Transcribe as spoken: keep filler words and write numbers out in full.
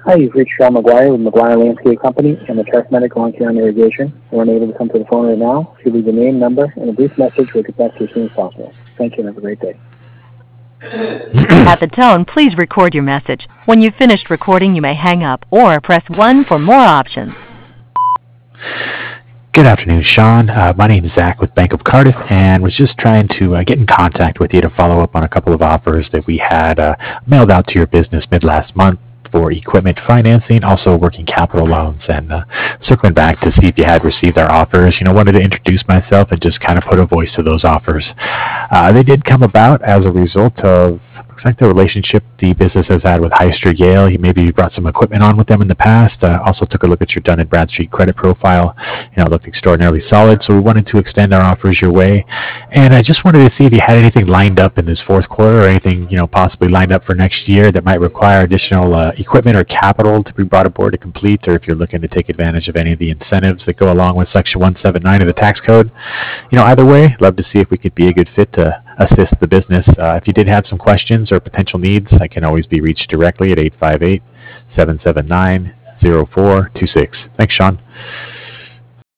Hi, you've reached Sean McGuire with McGuire Landscape Company and the Trust Medical on County Irrigation. We're unable to come to the phone right now. If you leave your name, number, and a brief message, we'll get back to you as soon as possible. Thank you and have a great day. At the tone, please record your message. When you've finished recording, you may hang up or press one for more options. Good afternoon, Sean. Uh, my name is Zach with Bank of Cardiff, and was just trying to uh, get in contact with you to follow up on a couple of offers that we had uh, mailed out to your business mid last month for equipment financing, also working capital loans, and uh, circling back to see if you had received our offers. You know, wanted to introduce myself and just kind of put a voice to those offers. Uh, they did come about as a result of, looks like the relationship the business has had with Hyster Yale. You maybe brought some equipment on with them in the past. Uh, also took a look at your Dun and Bradstreet credit profile. You know, it looked extraordinarily solid, so we wanted to extend our offers your way. And I just wanted to see if you had anything lined up in this fourth quarter, or anything, you know, possibly lined up for next year that might require additional uh, equipment or capital to be brought aboard to complete, or if you're looking to take advantage of any of the incentives that go along with Section one seventy-nine of the tax code. You know, either way, love to see if we could be a good fit to assist the business. Uh, if you did have some questions or potential needs, I can always be reached directly at eight five eight, seven seven nine, zero four two six. Thanks, Sean.